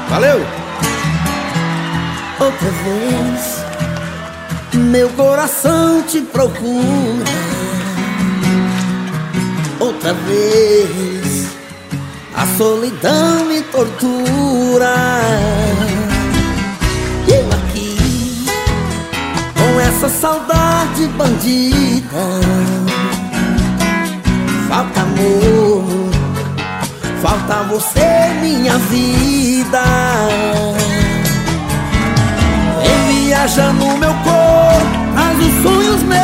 Valeu! Outra vez meu coração te procura. Outra vez a solidão me tortura. Eu aqui com essa saudade bandida. Falta amor, falta você, minha vida. Vem viajar no meu corpo, traz os sonhos meus.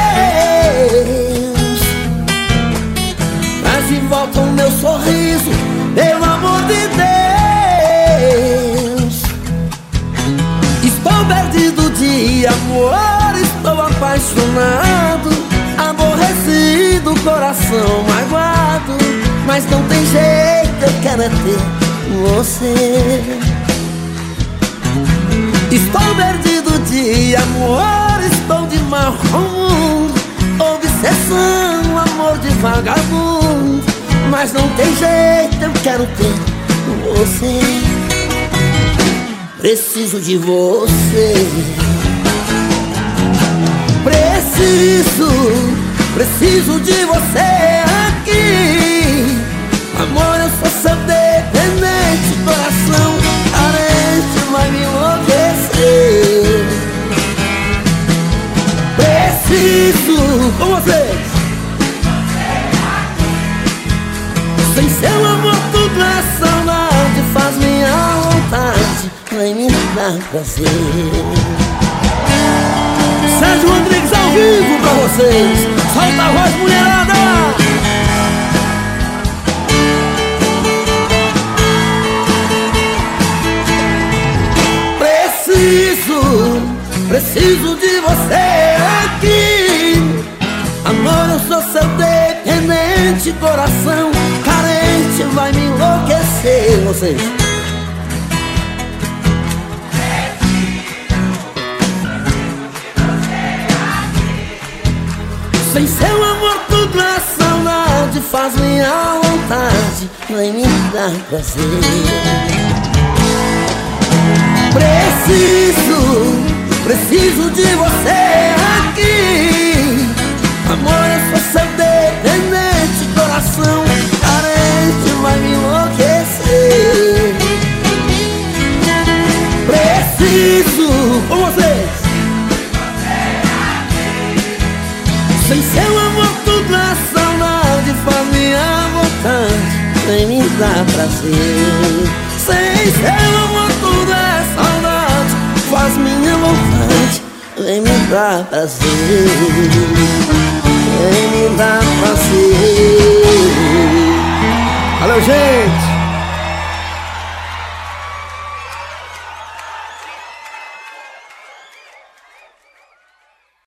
Traz de volta o meu sorriso, pelo amor de Deus. Estou perdido de amor, estou apaixonado, aborrecido, coração magoado. Mas não tem jeito, eu quero é ter você. Estou perdido de amor, estou de mal com o mundo, obsessão, amor de vagabundo. Mas não tem jeito, eu quero ter você. Preciso de você. Preciso de você aqui. Amor, eu sou seu dependente, coração carente vai me enlouquecer. Preciso com vocês. Sem seu amor tudo é saudade, faz minha vontade, vai me dar prazer. Sérgio Rodrigues ao vivo pra vocês. Solta a voz, mulherada! Preciso de você aqui. Amor, eu sou seu dependente, coração carente vai me enlouquecer. Vocês. Sem seu amor tudo é saudade, faz minha vontade, vai me dar prazer. Preciso de você aqui. Amor, eu sou seu dependente, coração carente vai me enlouquecer. Preciso com vocês. Sem seu amor tudo é saudade, faz minha vontade, vem me dar prazer. Sem seu amor tudo é saudade, faz minha vontade, vem me dar prazer.